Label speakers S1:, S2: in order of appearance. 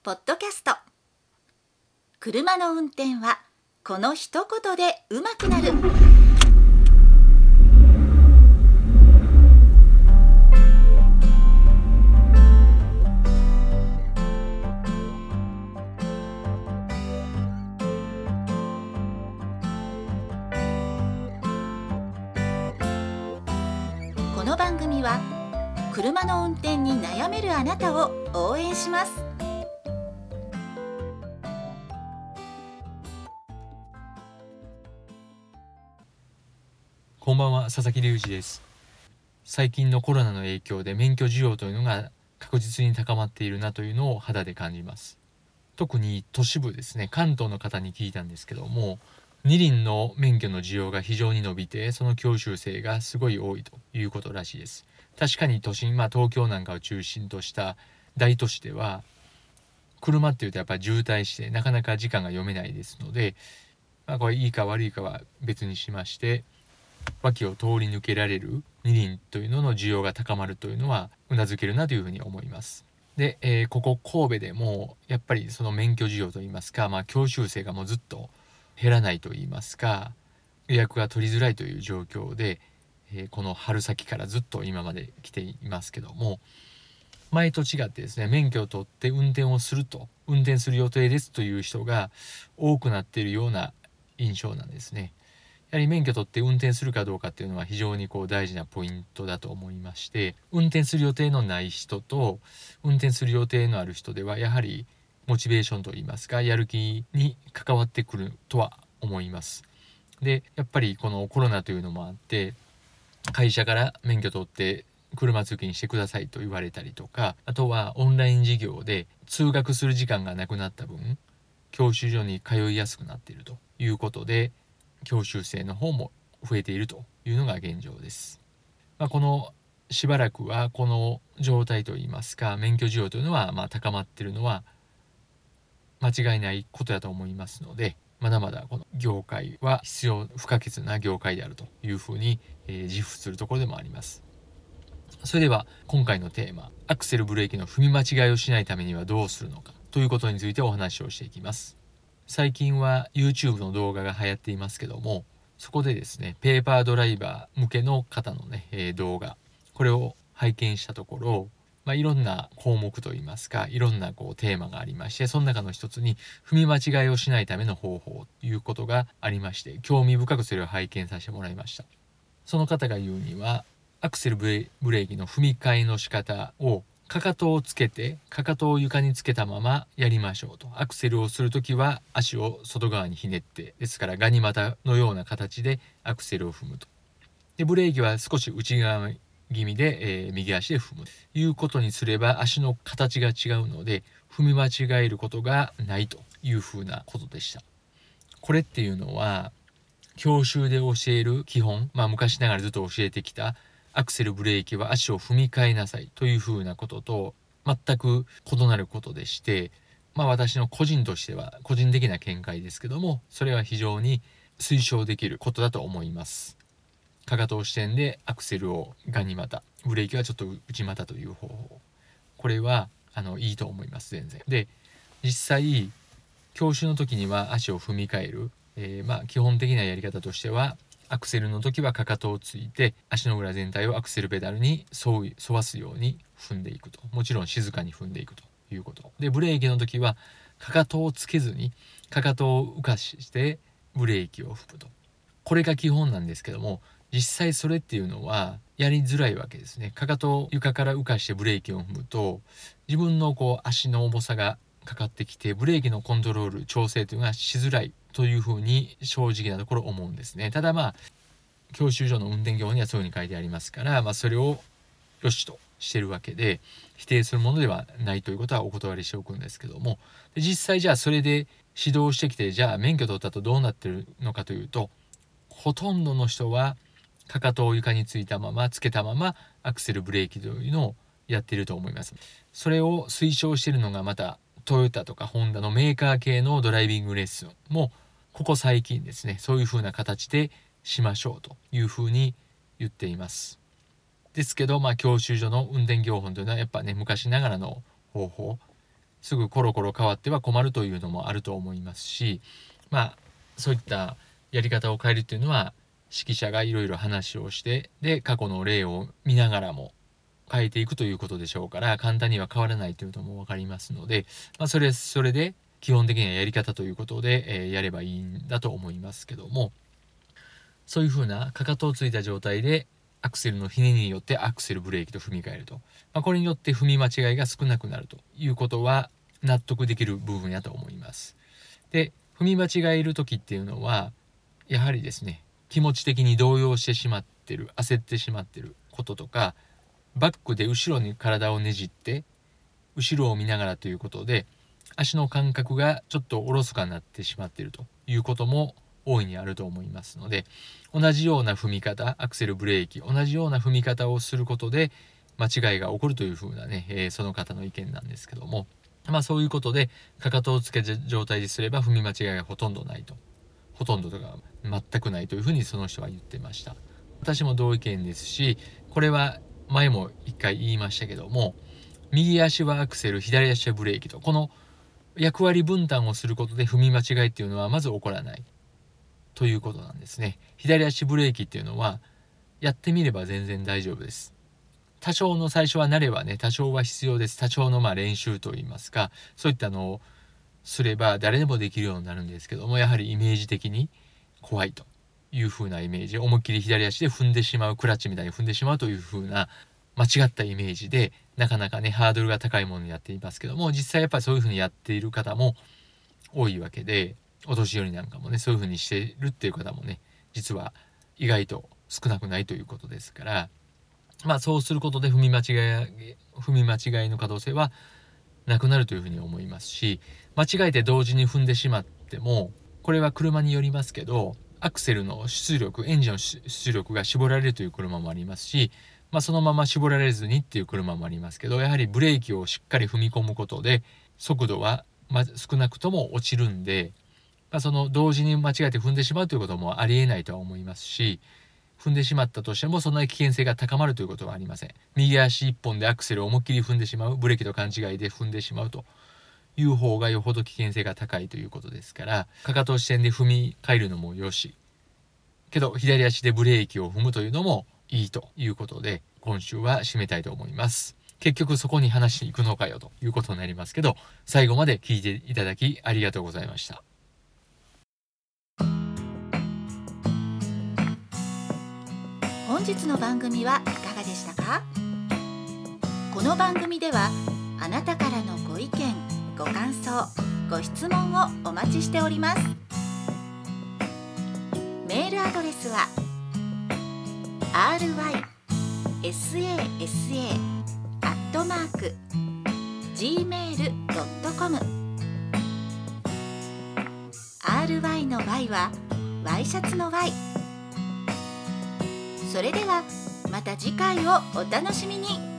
S1: ポッドキャスト。車の運転はこの一言で上手くなる。この番組は車の運転に悩めるあなたを応援します。
S2: こんばんは、佐々木隆二です。最近のコロナの影響で免許需要というのが確実に高まっているなというのを肌で感じます。特に都市部ですね、関東の方に聞いたんですけども、二輪の免許の需要が非常に伸びて、その教習生がすごい多いということらしいです。確かに都心、東京なんかを中心とした大都市では車っていうとやっぱり渋滞してなかなか時間が読めないですので、これいいか悪いかは別にしまして、脇を通り抜けられる二輪というのの需要が高まるというのはうなずけるなというふうに思います。で、ここ神戸でもやっぱりその免許需要といいますか、教習生がもうずっと減らないといいますか、予約が取りづらいという状況で、この春先からずっと今まで来ていますけども、前と違ってですね、免許を取って運転する予定ですという人が多くなっているような印象なんですね。やはり免許取って運転するかどうかっていうのは非常に大事なポイントだと思いまして、運転する予定のない人と運転する予定のある人ではやはりモチベーションといいますか、やる気に関わってくるとは思います。で、やっぱりこのコロナというのもあって、会社から免許取って車通勤してくださいと言われたりとか、あとはオンライン授業で通学する時間がなくなった分、教習所に通いやすくなっているということで、教習生の方も増えているというのが現状です。このしばらくはこの状態といいますか、免許需要というのは高まっているのは間違いないことだと思いますので、まだまだこの業界は必要不可欠な業界であるというふうに、自負するところでもあります。それでは今回のテーマ、アクセルブレーキの踏み間違いをしないためにはどうするのかということについてお話をしていきます。最近は YouTube の動画が流行っていますけども、そこでですね、ペーパードライバー向けの方のね、動画、これを拝見したところ、いろんな項目といいますか、いろんなテーマがありまして、その中の一つに踏み間違いをしないための方法ということがありまして、興味深くそれを拝見させてもらいました。その方が言うには、アクセルブレーキの踏み替えの仕方をかかとをつけて、かかとを床につけたままやりましょうと。アクセルをするときは足を外側にひねって、ですからガニ股のような形でアクセルを踏むと。で、ブレーキは少し内側気味で、右足で踏むということにすれば、足の形が違うので踏み間違えることがないというふうなことでした。これっていうのは教習で教える基本、昔ながらずっと教えてきたアクセルブレーキは足を踏み替えなさいというふうなことと全く異なることでして、私の個人としては個人的な見解ですけども、それは非常に推奨できることだと思います。かかとを支点でアクセルをガニ股、ブレーキはちょっと内股という方法、これはいいと思います。全然で、実際教習の時には足を踏み替える、基本的なやり方としては、アクセルの時はかかとをついて足の裏全体をアクセルペダルに沿わすように踏んでいくと。もちろん静かに踏んでいくということで、ブレーキの時はかかとをつけずにかかとを浮かしてブレーキを踏むと。これが基本なんですけども、実際それっていうのはやりづらいわけですね。かかとを床から浮かしてブレーキを踏むと、自分の足の重さがかかってきて、ブレーキのコントロール調整というのがしづらいというふうに正直なところ思うんですね。ただ教習所の運転業にはそういうふうに書いてありますから、それをよしとしてるわけで、否定するものではないということはお断りしておくんですけども、で実際じゃあそれで指導してきて、じゃあ免許取ったとどうなってるのかというと、ほとんどの人はかかとを床につけたままアクセルブレーキというのをやっていると思います。それを推奨しているのがまたトヨタとかホンダのメーカー系のドライビングレッスンもここ最近ですね、そういう風な形でしましょうという風に言っています。ですけど教習所の運転業法というのはやっぱね、昔ながらの方法、 すぐコロコロ変わっては困るというのもあると思いますし、そういったやり方を変えるというのは指揮者がいろいろ話をして、で過去の例を見ながらも変えていくということでしょうから、簡単には変わらないというのも分かりますので、それで基本的なやり方ということで、やればいいんだと思いますけども、そういうふうなかかとをついた状態でアクセルのひねりによってアクセルブレーキと踏み替えると、これによって踏み間違いが少なくなるということは納得できる部分やと思います。で、踏み間違える時っていうのはやはりですね、気持ち的に動揺してしまってる、焦ってしまってることとか、バックで後ろに体をねじって後ろを見ながらということで足の感覚がちょっとおろそかになってしまっているということも大いにあると思いますので、同じような踏み方、アクセルブレーキ、同じような踏み方をすることで間違いが起こるというふうなね、その方の意見なんですけども、そういうことでかかとをつけた状態ですれば踏み間違いがほとんどないと、ほとんどとか全くないというふうにその人は言ってました。私も同意見ですし、これは前も一回言いましたけども、右足はアクセル、左足はブレーキと、この役割分担をすることで踏み間違いっていうのはまず起こらないということなんですね。左足ブレーキっていうのはやってみれば全然大丈夫です。多少の最初は慣れはね、多少は必要です。多少の練習といいますか、そういったのをすれば誰でもできるようになるんですけども、やはりイメージ的に怖いという風なイメージ、思いっきり左足で踏んでしまう、クラッチみたいに踏んでしまうという風な間違ったイメージで、なかなかねハードルが高いものにやっていますけども、実際やっぱりそういう風にやっている方も多いわけで、お年寄りなんかもねそういう風にしているっていう方もね実は意外と少なくないということですから、そうすることで踏み間違いの可能性はなくなるというふうに思いますし、間違えて同時に踏んでしまっても、これは車によりますけど、アクセルの出力、エンジンの出力が絞られるという車もありますし、そのまま絞られずにっていう車もありますけど、やはりブレーキをしっかり踏み込むことで速度は少なくとも落ちるんで、その同時に間違えて踏んでしまうということもありえないとは思いますし、踏んでしまったとしてもそんなに危険性が高まるということはありません。右足一本でアクセルを思いっきり踏んでしまう、ブレーキと勘違いで踏んでしまうという方がよほど危険性が高いということですから、かかと視点で踏み替えるのもよし、けど左足でブレーキを踏むというのもいいということで、今週は締めたいと思います。結局そこに話に行くのかよということになりますけど、最後まで聞いていただきありがとうございました。
S1: 本日の番組はいかがでしたか？この番組ではあなたからのご意見、ご感想、ご質問をお待ちしております。メールアドレスは rysasa@gmail.com ry の y はワイシャツの y。それではまた次回をお楽しみに。